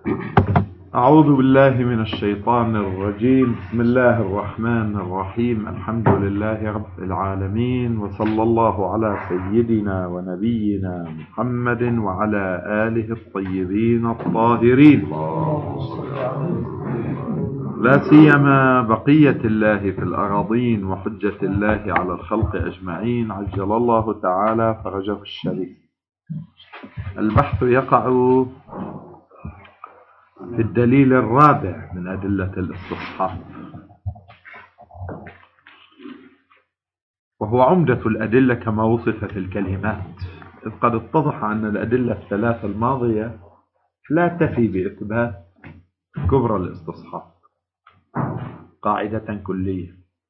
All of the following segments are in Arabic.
أعوذ بالله من الشيطان الرجيم. بسم الله الرحمن الرحيم. الحمد لله رب العالمين، وصلى الله على سيدنا ونبينا محمد وعلى آله الطيبين الطاهرين، لا سيما بقية الله في الأراضين وحجة الله على الخلق أجمعين، عجل الله تعالى فرجه الشريف. البحث يقع في الدليل الرابع من أدلة الاستصحاب، وهو عمدة الأدلة كما وصف في الكلمات، إذ قد اتضح أن الأدلة الثلاثة الماضية لا تفي بإثبات كبرى الاستصحاب قاعدة كلية.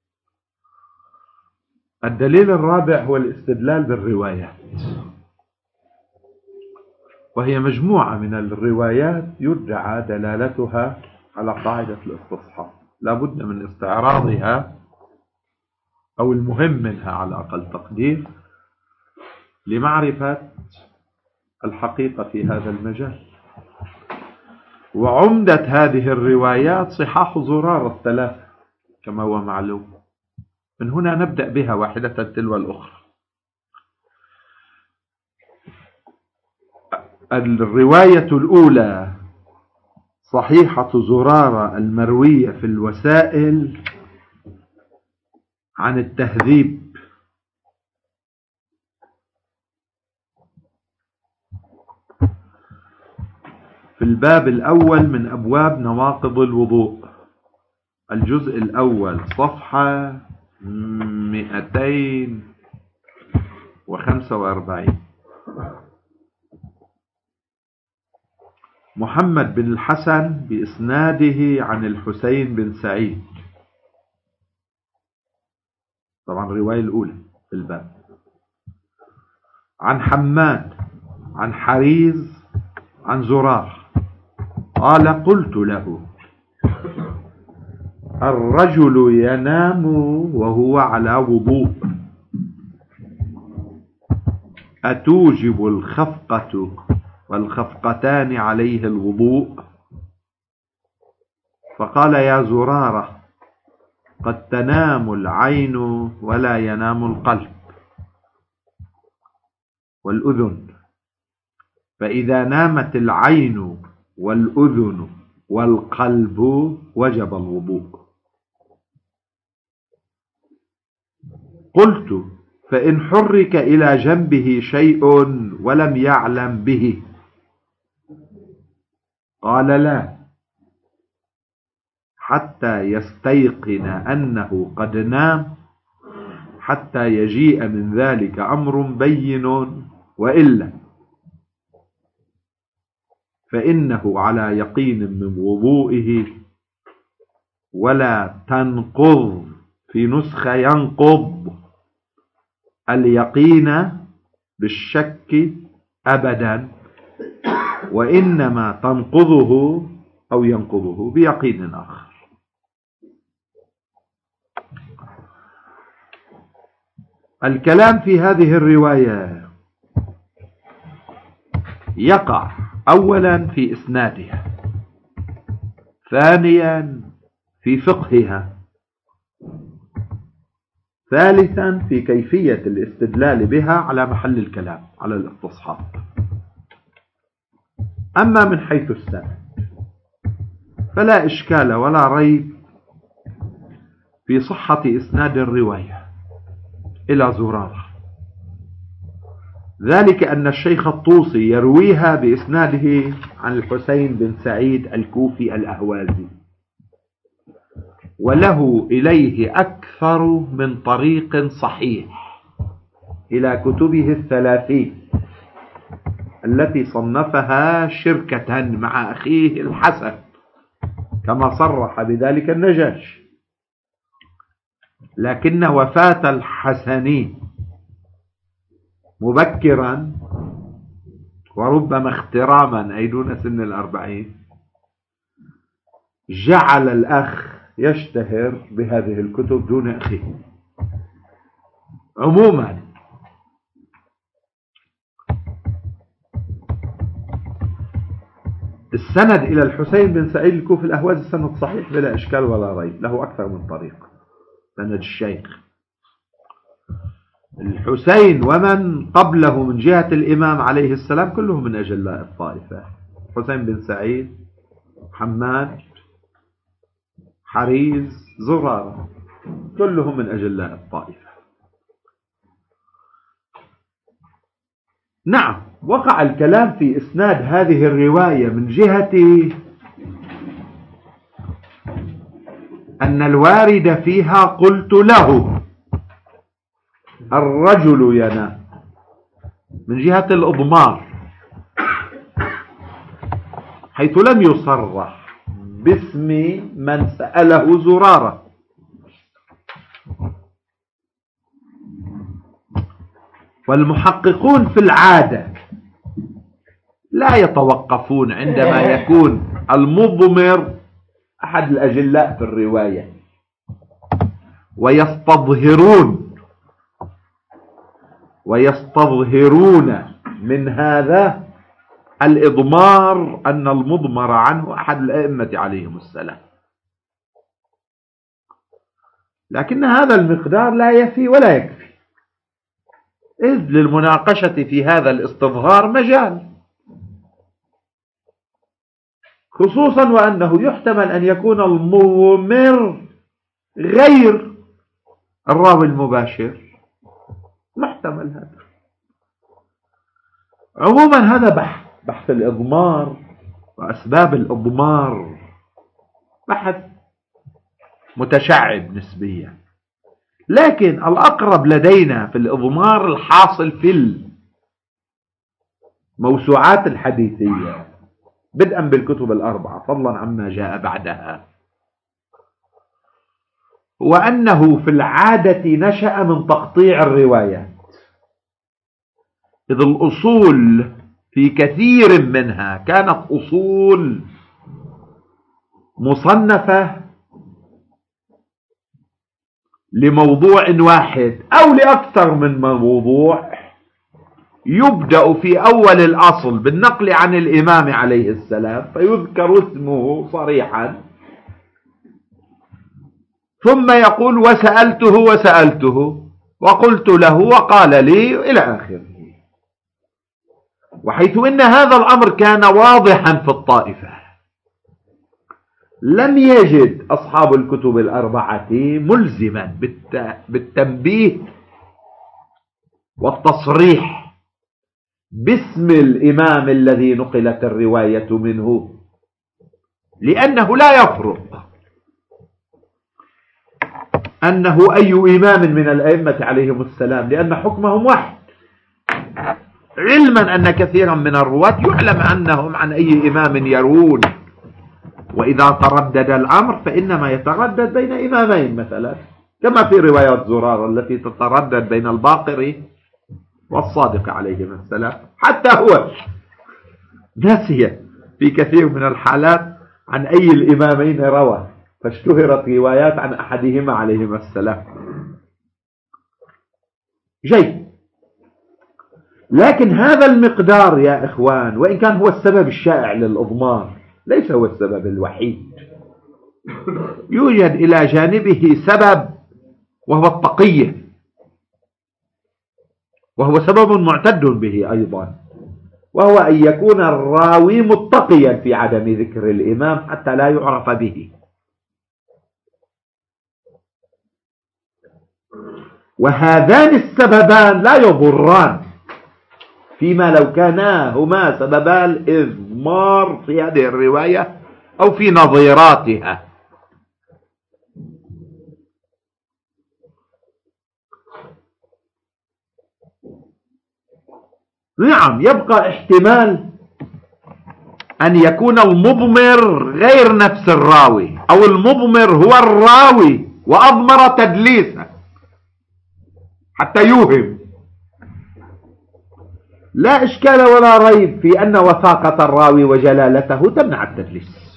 الدليل الرابع هو الاستدلال بالروايات، وهي مجموعة من الروايات يدعى دلالتها على قاعدة الاستصحاب، لا بد من استعراضها أو المهم منها على أقل تقدير لمعرفة الحقيقة في هذا المجال. وعمدة هذه الروايات صحاح زرارة الثلاثة كما هو معلوم. من هنا نبدأ بها واحدة تلو الأخرى. الرواية الأولى صحيحة زرارة المروية في الوسائل عن التهذيب، في الباب الأول من أبواب نواقض الوضوء، الجزء الأول صفحة 245. محمد بن الحسن بإسناده عن الحسين بن سعيد، طبعا الرواية الأولى في الباب، عن حماد عن حريز عن زرار قال: قلت له: الرجل ينام وهو على وضوء، أتوجب الخفقة والخفقتان عليه الوضوء؟ فقال: يا زرارة، قد تنام العين ولا ينام القلب والأذن، فإذا نامت العين والأذن والقلب وجب الوضوء. قلت: فإن حرك إلى جنبه شيء ولم يعلم به؟ قال: لا، حتى يستيقن أنه قد نام، حتى يجيء من ذلك أمر بين، وإلا فإنه على يقين من وضوئه، ولا تنقض في نسخة ينقض اليقين بالشك أبدا، وإنما تنقضه أو ينقضه بيقين آخر. الكلام في هذه الرواية يقع أولا في إسنادها، ثانيا في فقهها، ثالثا في كيفية الاستدلال بها على محل الكلام على الاستصحاب. أما من حيث السند فلا إشكال ولا ريب في صحة إسناد الرواية إلى زرارة، ذلك أن الشيخ الطوسي يرويها بإسناده عن الحسين بن سعيد الكوفي الأهوازي، وله إليه أكثر من طريق صحيح إلى كتبه الثلاثين التي صنفها شركة مع أخيه الحسن، كما صرح بذلك النجاشي. لكن وفاة الحسني مبكرا وربما اختراما أي دون سن 40 جعل الأخ يشتهر بهذه الكتب دون أخيه. عموما السند إلى الحسين بن سعيد الكوفي الأهواز السند صحيح بلا إشكال ولا ريب، له أكثر من طريق. سند الشيخ الحسين ومن قبله من جهة الإمام عليه السلام كلهم من أجلاء الطائفة. حسين بن سعيد، حماد، حريز، زرارة، كلهم من أجلاء الطائفة. نعم، وقع الكلام في إسناد هذه الرواية من جهة أن الوارد فيها قلت له الرجل ينام، من جهة الإضمار، حيث لم يصرح باسم من سأله زرارة. والمحققون في العادة لا يتوقفون عندما يكون المضمر أحد الأجلاء في الرواية، ويستظهرون من هذا الإضمار أن المضمر عنه أحد الأئمة عليهم السلام. لكن هذا المقدار لا يفي ولا يكفي، إذ للمناقشة في هذا الاستظهار مجال، خصوصا وأنه يحتمل أن يكون المضمر غير الراوي المباشر، محتمل هذا. عموما هذا بحث الإضمار وأسباب الإضمار بحث متشعب نسبيا، لكن الأقرب لدينا في الإضمار الحاصل في الموسوعات الحديثية بدءا بالكتب الأربعة فضلا عما جاء بعدها، وأنه في العادة نشأ من تقطيع الروايات، إذ الأصول في كثير منها كانت أصول مصنفة لموضوع واحد أو لأكثر من موضوع، يبدأ في أول الأصل بالنقل عن الإمام عليه السلام فيذكر اسمه صريحا، ثم يقول وسألته وقلت له وقال لي إلى آخره. وحيث إن هذا الأمر كان واضحا في الطائفة، لم يجد أصحاب الكتب الأربعة ملزما بالتنبيه والتصريح باسم الإمام الذي نقلت الرواية منه، لأنه لا يفرق أنه أي إمام من الأئمة عليهم السلام، لأن حكمهم واحد، علما أن كثيرا من الرواة يعلم أنهم عن أي إمام يرون، وإذا تردد الأمر فإنما يتردد بين إمامين مثلا، كما في رواية زرارة التي تتردد بين الباقر والصادق عليهم السلام، حتى هو ناسيا في كثير من الحالات عن أي الإمامين روى، فاشتهرت روايات عن أحدهما عليهما السلام. جيد، لكن هذا المقدار يا إخوان وإن كان هو السبب الشائع للإضمار ليس هو السبب الوحيد، يوجد إلى جانبه سبب وهو التقية، وهو سبب معتد به أيضا، وهو أن يكون الراوي متقيا في عدم ذكر الإمام حتى لا يعرف به. وهذان السببان لا يضران فيما لو كانا هما سببا الإضمار في هذه الرواية أو في نظيراتها. نعم، يبقى احتمال أن يكون المضمر غير نفس الراوي، أو المضمر هو الراوي وأضمر تدليسا حتى يوهم. لا إشكال ولا ريب في أن وثاقة الراوي وجلالته تمنع التدليس.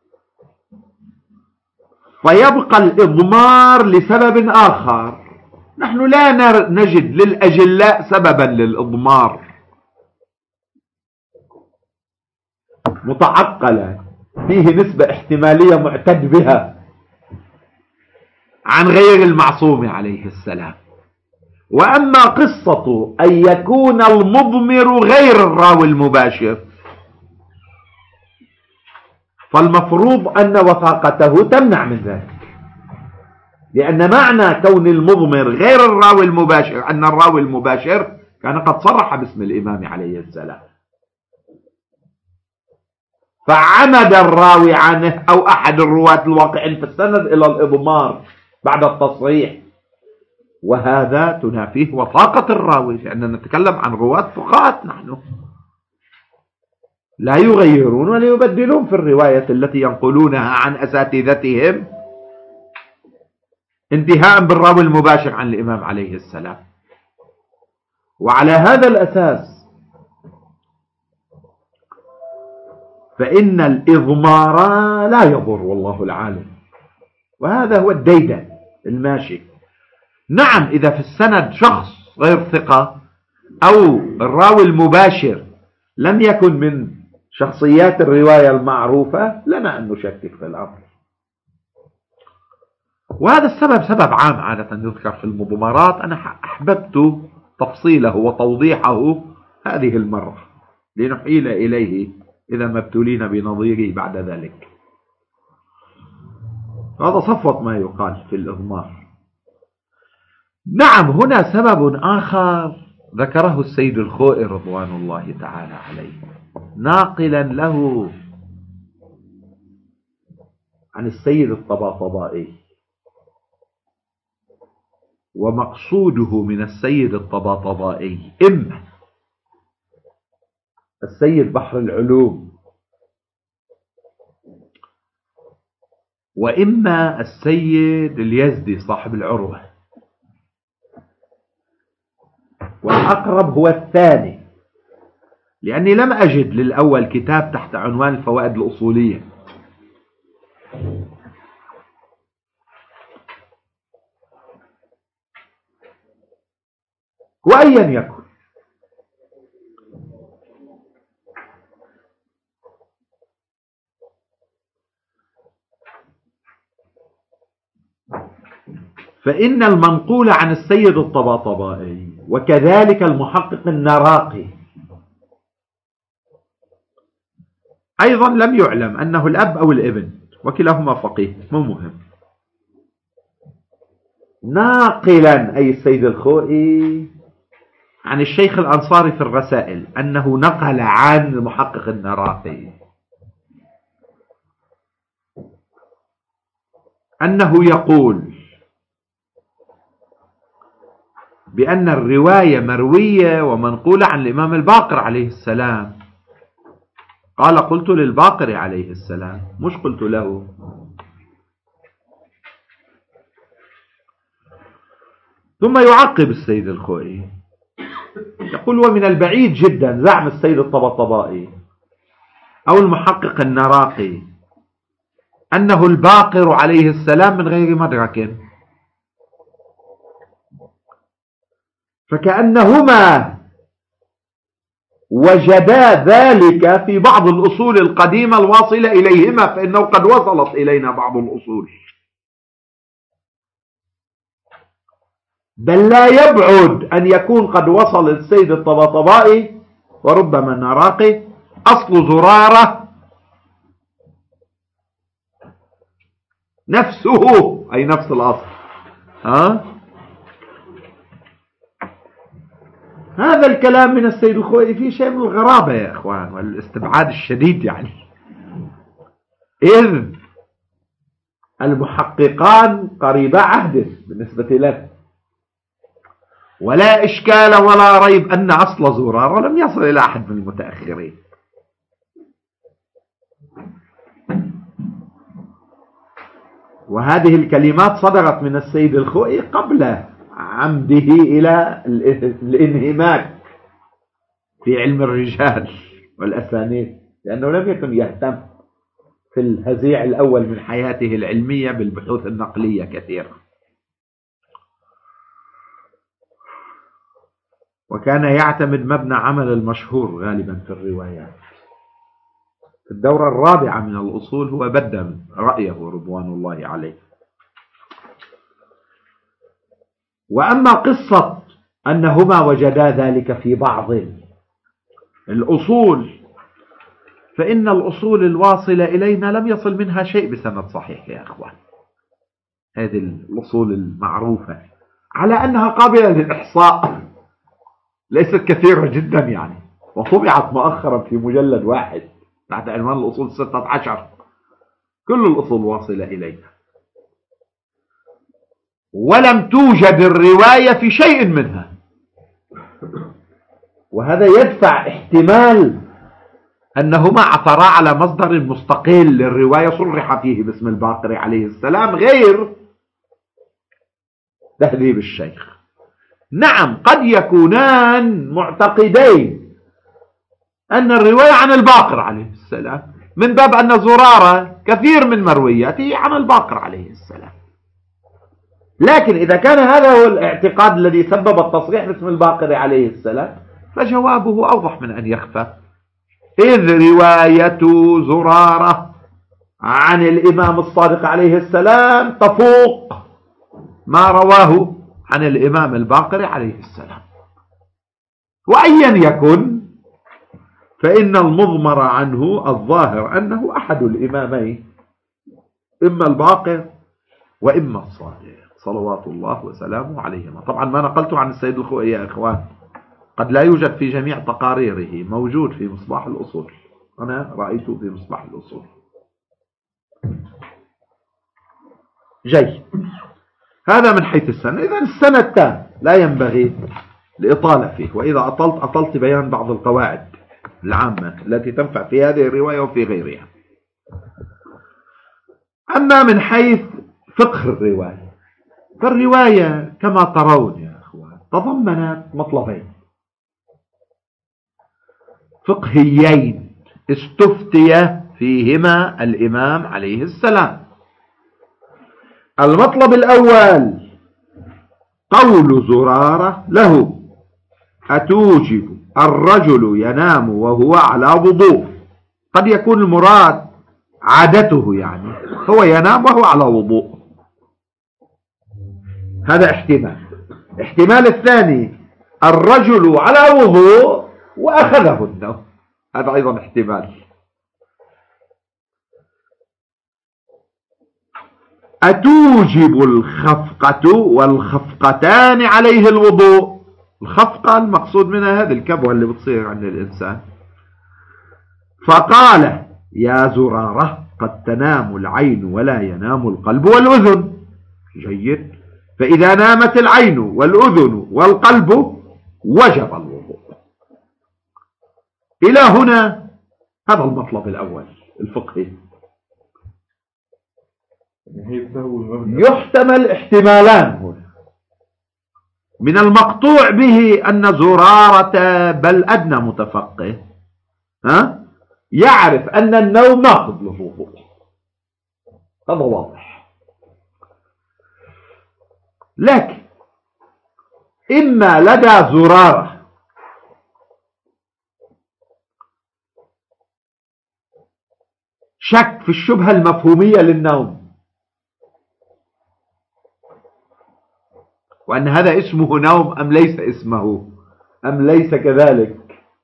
فيبقى الإضمار لسبب آخر، نحن لا نجد للأجلاء سببا للإضمار متعقلة فيه نسبة احتمالية معتد بها عن غير المعصوم عليه السلام. وأما قصة أن يكون المضمر غير الراوي المباشر فالمفروض أن وثاقته تمنع من ذلك، لأن معنى كون المضمر غير الراوي المباشر أن الراوي المباشر كان قد صرح باسم الإمام عليه السلام، فعمد الراوي عنه أو أحد الرواة الواقعين في السند إلى الإضمار بعد التصريح، وهذا تنافيه وثاقة الراوي، لأننا نتكلم عن رواة ثقات، نحن لا يغيرون ولا يبدلون في الرواية التي ينقلونها عن أساتذتهم انتهاء بالراوي المباشر عن الإمام عليه السلام. وعلى هذا الأساس فإن الإضمار لا يضر والله العالم، وهذا هو الديدن الماشي. نعم إذا في السند شخص غير ثقة أو الراوي المباشر لم يكن من شخصيات الرواية المعروفة لنا أن نشكك في الأمر، وهذا السبب سبب عام عادة يذكر في المضمرات. أنا أحببت تفصيله وتوضيحه هذه المرة لنحيل إليه إذا ما ابتلينا بنظيره بعد ذلك. هذا صفوة ما يقال في الإضمار. نعم هنا سبب آخر ذكره السيد الخوئي رضوان الله تعالى عليه ناقلا له عن السيد الطباطبائي، ومقصوده من السيد الطباطبائي إما السيد بحر العلوم وإما السيد اليزدي صاحب العروة، والأقرب هو الثاني، لأني لم أجد للأول كتاب تحت عنوان الفوائد الأصولية، وأيا يكن فإن المنقول عن السيد الطباطبائي وكذلك المحقق النراقي أيضا لم يعلم أنه الأب أو الابن، وكلاهما فقيه مو مهم، ناقلا أي السيد الخوئي عن الشيخ الأنصاري في الرسائل أنه نقل عن المحقق النراقي أنه يقول بأن الرواية مروية ومنقولة عن الإمام الباقر عليه السلام. قال قلت للباقر عليه السلام مش قلت له. ثم يعقب السيد الخوئي يقول ومن البعيد جدا زعم السيد الطباطبائي أو المحقق النراقي أنه الباقر عليه السلام من غير مدرك، فكأنهما وجدا ذلك في بعض الأصول القديمة الواصلة إليهما، فإنه قد وصلت إلينا بعض الأصول، بل لا يبعد أن يكون قد وصل السيد الطباطبائي وربما النراقي أصل زرارة نفسه أي نفس الأصل. هذا الكلام من السيد الخوئي فيه شيء من الغرابة يا إخوان والاستبعاد الشديد، يعني إذ المحققان قريبا عهد بالنسبة له، ولا إشكال ولا ريب أن أصل زرارة لم يصل إلى أحد من المتأخرين. وهذه الكلمات صدرت من السيد الخوئي قبل عمده إلى الانهماك في علم الرجال والأسانيد، لأنه لم يكن يهتم في الهزيع الأول من حياته العلمية بالبحوث النقلية كثيرا. وكان يعتمد مبنى عمل المشهور غالبا في الروايات. في الدورة الرابعة من الأصول هو بدل رأيه رضوان الله عليه. وأما قصة أنهما وجدا ذلك في بعض الأصول فإن الأصول الواصلة إلينا لم يصل منها شيء بسند صحيح يا أخوان. هذه الأصول المعروفة على أنها قابلة للإحصاء، ليست كثيرة جدا يعني، وطبعت مؤخرا في مجلد واحد تحت عنوان الأصول 16. كل الأصول واصلة إلينا، ولم توجد الرواية في شيء منها. وهذا يدفع احتمال أنهما عثرا على مصدر مستقل للرواية صرح فيه باسم الباقر عليه السلام غير تهذيب الشيخ. نعم، قد يكونان معتقدين أن الرواية عن الباقر عليه السلام، من باب أن زرارة كثير من مروياته عن الباقر عليه السلام. لكن إذا كان هذا هو الاعتقاد الذي سبب التصريح باسم الباقر عليه السلام فجوابه أوضح من أن يخفى، إذ رواية زرارة عن الإمام الصادق عليه السلام تفوق ما رواه عن الإمام الباقر عليه السلام. وأيا يكن فإن المضمر عنه الظاهر أنه أحد الإمامين، إما الباقر وإما الصادق صلوات الله وسلامه عليهما. طبعا ما نقلته عن السيد الخوئي يا إخوان قد لا يوجد في جميع تقاريره، موجود في مصباح الأصول، أنا رأيته في مصباح الأصول. جيد، هذا من حيث السنة. إذا السنة التام لا ينبغي الإطالة فيه، وإذا أطلت بيان بعض القواعد العامة التي تنفع في هذه الرواية وفي غيرها. أما من حيث فقه الرواية، فالرواية كما ترون يا أخوان تضمنت مطلبين فقهيين استفتي فيهما الإمام عليه السلام. المطلب الأول قول زرارة له: أتوجب الرجل ينام وهو على وضوء؟ قد يكون المراد عادته، يعني هو ينام وهو على وضوء، هذا احتمال. احتمال الثاني الرجل على وضوء وأخذه النوم، هذا أيضا احتمال. أتوجب الخفقة والخفقتان عليه الوضوء؟ الخفقة المقصود منها هذه الكبوة اللي بتصير عند الإنسان. فقال: يا زرارة قد تنام العين ولا ينام القلب والأذن. جيد، فإذا نامت العين والأذن والقلب وجب الوضوء. إلى هنا هذا المطلب الأول الفقهي. يحتمل احتمالان هنا. من المقطوع به أن زرارة بل أدنى متفقه يعرف أن النوم ناقض للوضوء، هذا واضح. لكن إما لدى زرارة شك في الشبهة المفهومية للنوم، وأن هذا اسمه نوم أم ليس اسمه، أم ليس كذلك،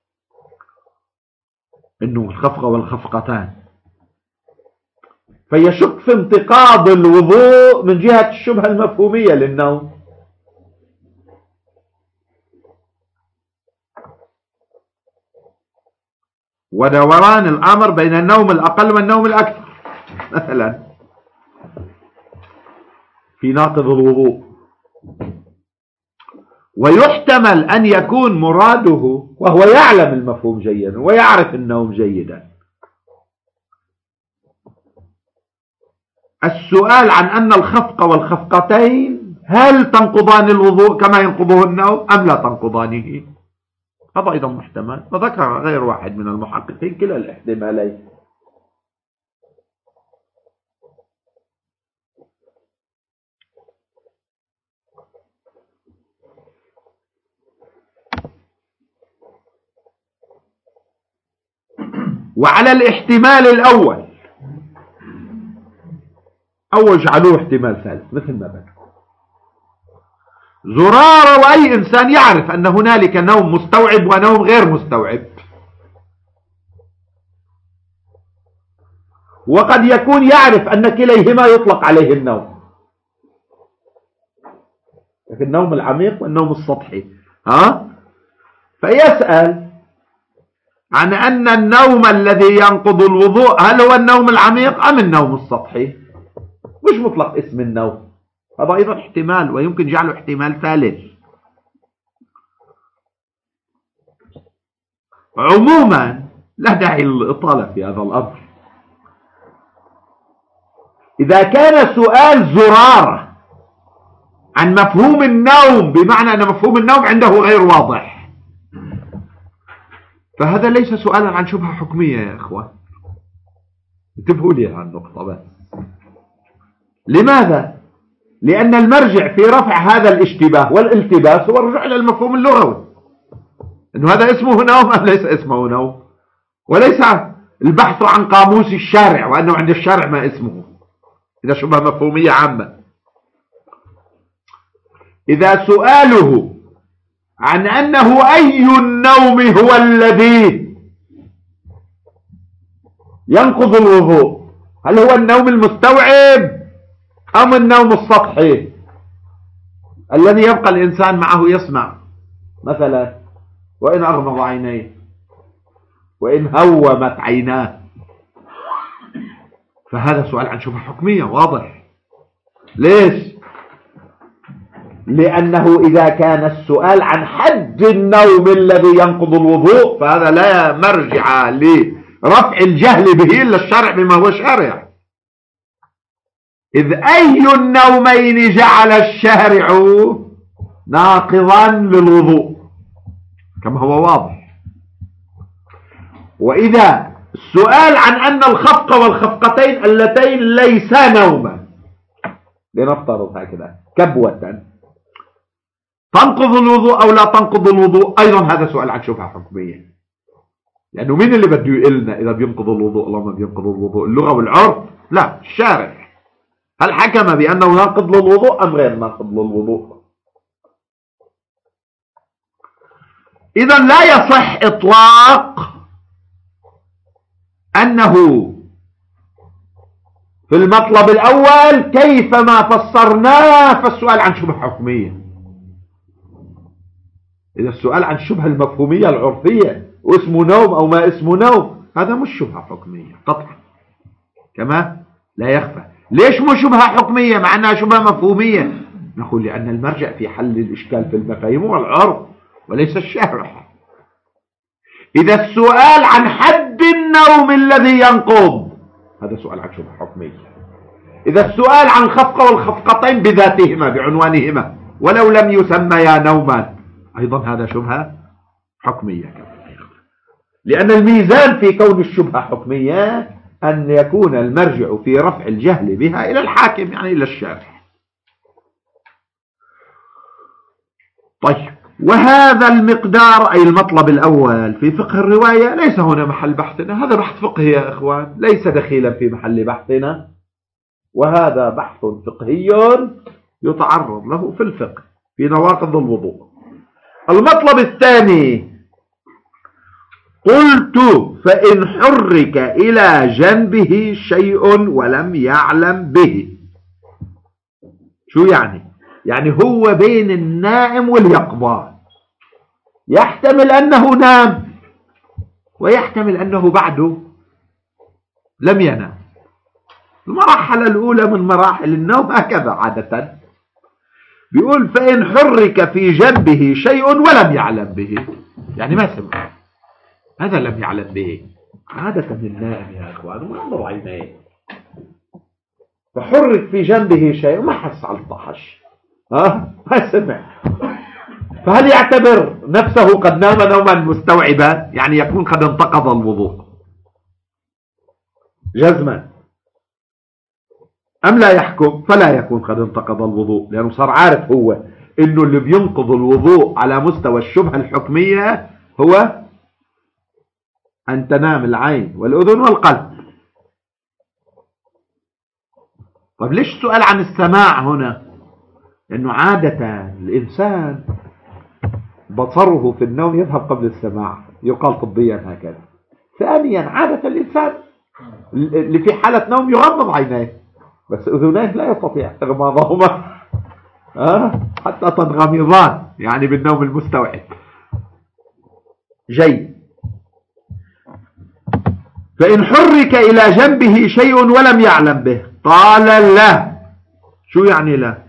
إنه الخفقة والخفقتان، فيشك في انتقاض الوضوء من جهة الشبهة المفهومية للنوم. ودوران الأمر بين النوم الأقل والنوم الأكثر مثلا في ناقض الوضوء. ويحتمل أن يكون مراده وهو يعلم المفهوم جيدا ويعرف النوم جيدا السؤال عن أن الخفق والخفقتين هل تنقضان الوضوء كما ينقضه النوم أم لا تنقضانه، هذا أيضا محتمل. وذكر غير واحد من المحققين كلا الاحتمالين. وعلى الاحتمال الأول أو اجعلوه احتمال ثالث مثل ما بدكم. زرارة وأي إنسان يعرف أن هنالك نوم مستوعب ونوم غير مستوعب، وقد يكون يعرف أن كليهما يطلق عليه النوم، لكن النوم العميق والنوم السطحي. فيسأل عن أن النوم الذي ينقض الوضوء هل هو النوم العميق أم النوم السطحي؟ مش مطلق اسم النوم، هذا أيضا احتمال ويمكن جعله احتمال ثالث. عموما لا داعي للإطالة في هذا الأمر. إذا كان سؤال زرارة عن مفهوم النوم بمعنى أن مفهوم النوم عنده غير واضح، فهذا ليس سؤالا عن شبهة حكمية يا إخوان، انتبهوا لي على النقطة بس. لماذا؟ لأن المرجع في رفع هذا الاشتباه والالتباس هو الرجوع إلى المفهوم اللغوي، أنه هذا اسمه نوم أم ليس اسمه نوم، وليس البحث عن قاموس الشارع وأنه عند الشارع ما اسمه، إذا شبهة مفهومية عامة. إذا سؤاله عن أنه أي النوم هو الذي ينقض الوضوء، هل هو النوم المستوعب أم النوم السطحي الذي يبقى الإنسان معه يسمع مثلا وإن أغمض عينيه وإن هومت عيناه؟ فهذا سؤال عن شبهة حكمية واضح. ليش؟ لأنه إذا كان السؤال عن حد النوم الذي ينقض الوضوء فهذا لا مرجع لرفع الجهل به إلا الشرع بما هو شارع، إذ أي النومين جعل الشارع ناقضا للوضوء كما هو واضح. وإذا السؤال عن أن الخفقة والخفقتين اللتين ليسا نوما، لنفترض هكذا كبوة، تنقض الوضوء أو لا تنقض الوضوء، أيضا هذا سؤال عن شبهة حكمية، لأنه مين اللي بده يقلنا إذا بينقض الوضوء الله ما بينقض الوضوء؟ اللغة والعرف؟ لا، الشارع. هل حكم بأنه ناقض للوضوء أم غير ناقض للوضوء؟ إذا لا يصح إطلاق أنه في المطلب الأول كيفما فسرناه فالسؤال عن شبهة حكمية. إذا السؤال عن الشبهة المفهومية العرفية واسمه نوم أو ما اسمه نوم، هذا مش شبهة حكمية قطعا، كما لا يخفى. ليش مش شبهة حكمية مع أنها شبهة مفهومية؟ نقول لأن المرجع في حل الإشكال في المفاهيم والعرف وليس الشارع. إذا السؤال عن حد النوم الذي ينقض هذا سؤال عن شبهة حكمية. إذا السؤال عن الخفقة والخفقتين بذاتهما بعنوانهما ولو لم يسميا نوما أيضا هذا شبهة حكمية، لأن الميزان في كون الشبهة حكمية أن يكون المرجع في رفع الجهل بها إلى الحاكم، يعني إلى الشارع. طيب، وهذا المقدار أي المطلب الأول في فقه الرواية ليس هنا محل بحثنا، هذا بحث فقهي يا إخوان، ليس دخيلا في محل بحثنا، وهذا بحث فقهي يتعرض له في الفقه في نواقض الوضوء. المطلب الثاني، قلت فإن حرك إلى جنبه شيء ولم يعلم به. شو يعني؟ يعني هو بين النائم واليقظة، يحتمل أنه نام ويحتمل أنه بعده لم ينام. المرحلة الأولى من مراحل النوم هكذا عادة، بيقول فإن حرك في جنبه شيء ولم يعلم به، يعني ما سمع، هذا لم يعلم به. عادة النائم يا أخوان وانظر عينيه، فحرك في جنبه شيء وما حس على الطحش، ما سمع، فهل يعتبر نفسه قد نام نوما مستوعبا؟ يعني يكون قد انتقض الوضوء جزما، أم لا يحكم؟ فلا يكون قد انتقض الوضوء، لأنه صار عارف هو إنه اللي بينقض الوضوء على مستوى الشبهة الحكمية هو أن تنام العين والأذن والقلب. طب ليش السؤال عن السماع هنا؟ لأنه عادة الإنسان بصره في النوم يذهب قبل السماع، يقال طبيا هكذا. ثانيا عادة الإنسان اللي في حالة نوم يغمض عينيه، بس أذنيه لا يستطيع إغماضهما حتى تنغمضان، يعني بالنوم المستوعب. جيد. فإن حرك إلى جنبه شيء ولم يعلم به قال لا. شو يعني لا؟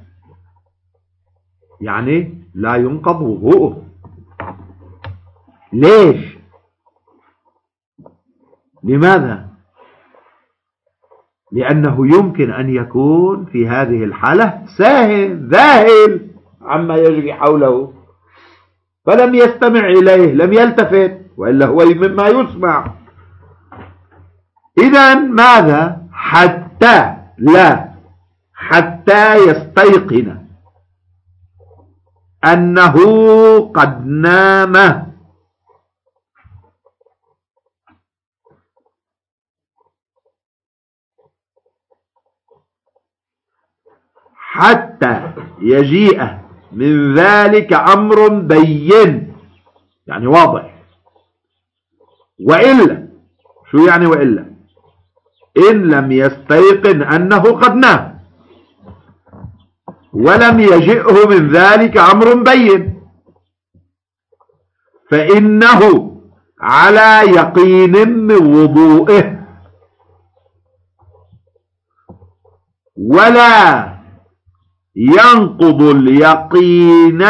يعني لا ينقض وضوءه. ليش؟ لماذا؟ لأنه يمكن أن يكون في هذه الحالة ساهل ذاهل عما يجري حوله، فلم يستمع إليه، لم يلتفت، وإلا هو مما يسمع. إذن ماذا؟ حتى لا، حتى يستيقن أنه قد نام. حتى يجيء من ذلك أمر بين، يعني واضح. وإلا، شو يعني وإلا؟ إن لم يستيقن أنه قد نام ولم يجئه من ذلك أمر بين فإنه على يقين من وضوئه، ولا ينقض اليقين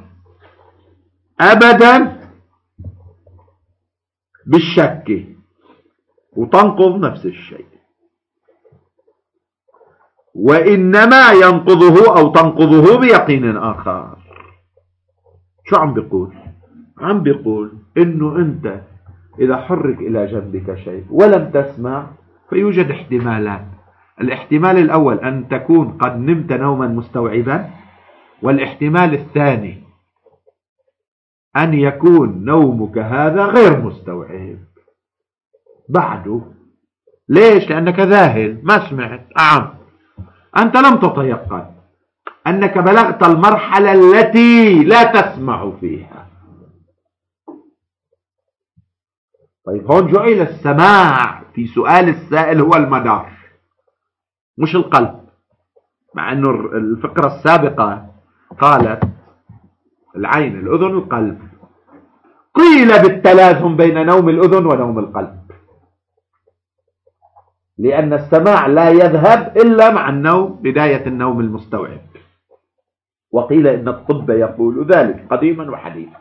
أبدا بالشك، وتنقض نفس الشيء. وإنما ينقضه أو تنقضه بيقين آخر. شو عم بيقول؟ عم بيقول إنه أنت إذا حرك إلى جنبك شيء ولم تسمع فيوجد احتمالات. الاحتمال الأول أن تكون قد نمت نوما مستوعبا، والاحتمال الثاني أن يكون نومك هذا غير مستوعب بعده. ليش؟ لأنك ذاهل ما سمعت. أنت لم تتيقن أنك بلغت المرحلة التي لا تسمع فيها. طيب هون جعل السماع في سؤال السائل هو المدار مش القلب، مع أنه الفقرة السابقة قالت العين الأذن القلب. قيل بالتلازم بين نوم الأذن ونوم القلب، لأن السماع لا يذهب إلا مع النوم، بداية النوم المستوعب. وقيل إن الطب يقول ذلك قديما وحديثا.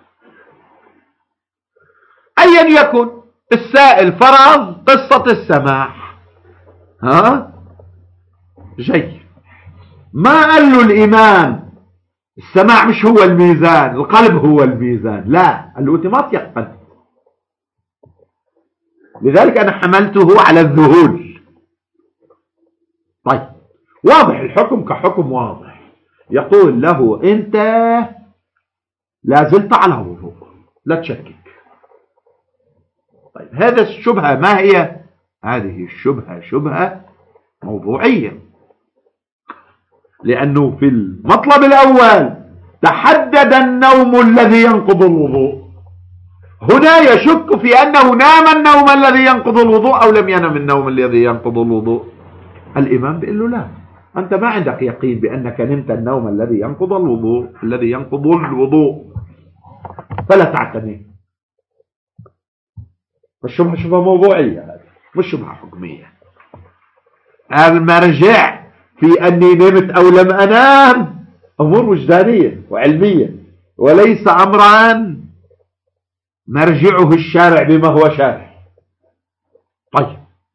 أيا يكن، السائل فرض قصة السماع. جيد. ما قال له الإمام السماع مش هو الميزان، القلب هو الميزان. لا، قال له أنت ما تيقن. لذلك أنا حملته على الذهول. طيب واضح الحكم كحكم واضح. يقول له أنت لا زلت على وضوء، لا تشكك. طيب هذا الشبهة ما هي؟ هذه الشبهة شبهة موضوعية، لأنه في المطلب الأول تحدد النوم الذي ينقض الوضوء. هنا يشك في أنه نام النوم الذي ينقض الوضوء أو لم ينم النوم الذي ينقض الوضوء. الإمام بيقول له لا، أنت ما عندك يقين بأنك نمت النوم الذي ينقض الوضوء فلا تعتني. فالشبهة شبهة موضوعية، هذه مش شبهة حكمية. المرجع في أني نمت أو لم أنام أمور وجدانية وعلمية، وليس أمرا مرجعه الشارع بما هو شارع. طيب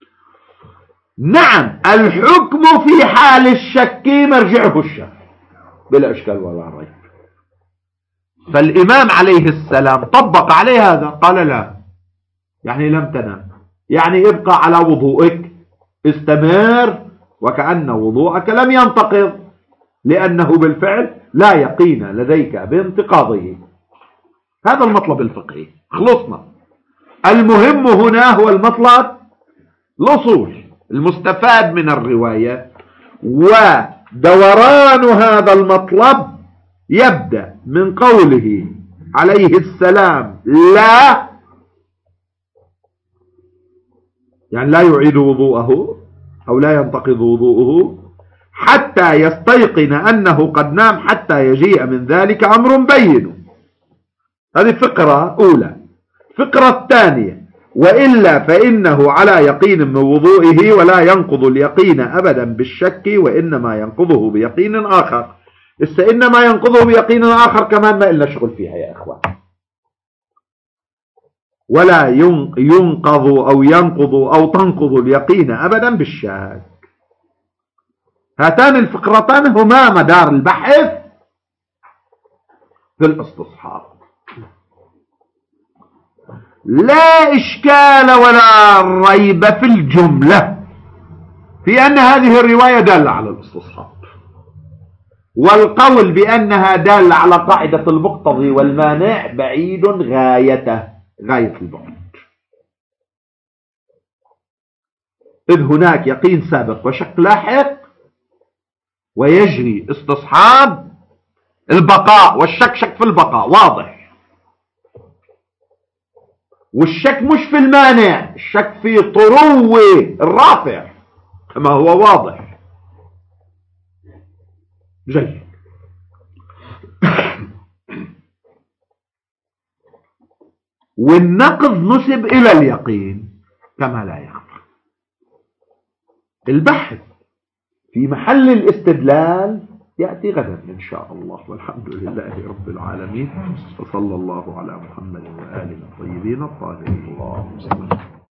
نعم، الحكم في حال الشك مرجعه الشارع بلا إشكال ولا ريب. فالإمام عليه السلام طبق عليه هذا، قال لا، يعني لم تنام، يعني ابقى على وضوءك، استمر وكأن وضوءك لم ينتقض، لأنه بالفعل لا يقين لديك بانتقاضه. هذا المطلب الفقهي، خلصنا. المهم هنا هو المطلب الأصول المستفاد من الرواية، ودوران هذا المطلب يبدأ من قوله عليه السلام لا، يعني لا يعيد وضوءه أو لا ينتقض وضوءه حتى يستيقن أنه قد نام حتى يجيء من ذلك أمر بين. هذه فقرة أولى. فقرة الثانية: وإلا فإنه على يقين من وضوئه ولا ينقض اليقين أبدا بالشك، وإنما ينقضه بيقين آخر. إنما ينقضه بيقين آخر كمان ما إلا شغل فيها يا إخوان. ولا ينقض أو ينقض أو تنقض اليقين أبدا بالشك. هاتان الفقرتان هما مدار البحث في الاستصحاب. لا إشكال ولا ريب في الجملة في أن هذه الرواية دالة على الاستصحاب، والقول بأنها دالة على قاعدة المقتضي والمانع بعيد غاية البعد، إذ هناك يقين سابق وشك لاحق، ويجري استصحاب البقاء، والشك شك في البقاء واضح، والشك مش في المانع، الشك في طرو الرافع كما هو واضح. جيد. والنقض نسب إلى اليقين كما لا يخفى. البحث في محل الاستدلال يأتي غدا إن شاء الله، والحمد لله رب العالمين، وصلى الله على محمد وآله الطيبين الطاهرين.